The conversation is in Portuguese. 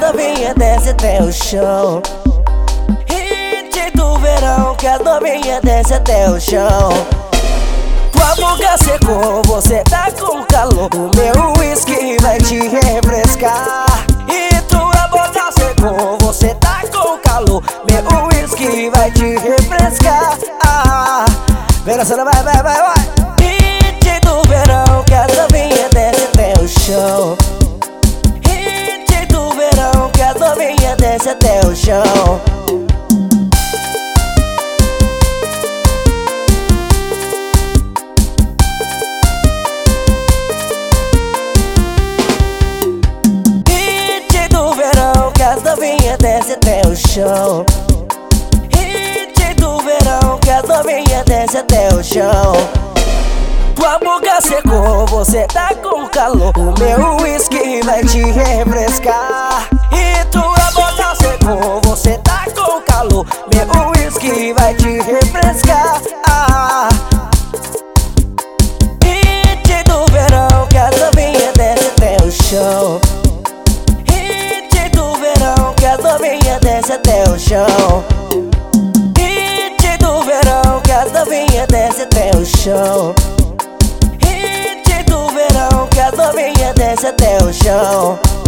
novinhas desce até o chão. Hit do verão, que as novinhas desce até o chão. Tua boca secou, você tá com calor. O meu whisky vai te refrescar. E tua boca secou, você tá com calor. Meu whisky vai te refrescar. Vem dançando, vai, vai, vai, vai. Hit do verão, que as novinhas desce até o chão. Hit do verão, que as novinhas desce até o chão. Hit do verão, que as novinhas desce até o chão. Hit do verão, que as novinhas desce até o chão. Tua boca secou, você tá com calor. O meu whisky vai te refrescar. E tua boca secou, você tá com calor. Meu whisky vai te refrescar. Hit do verão, que as novinhas desce até o chão. Hit do verão, que as novinhas desce até o chão. Hit do verão, que as novinhas desce até o chão. Hit do verão, que as novinhas desce até o chão.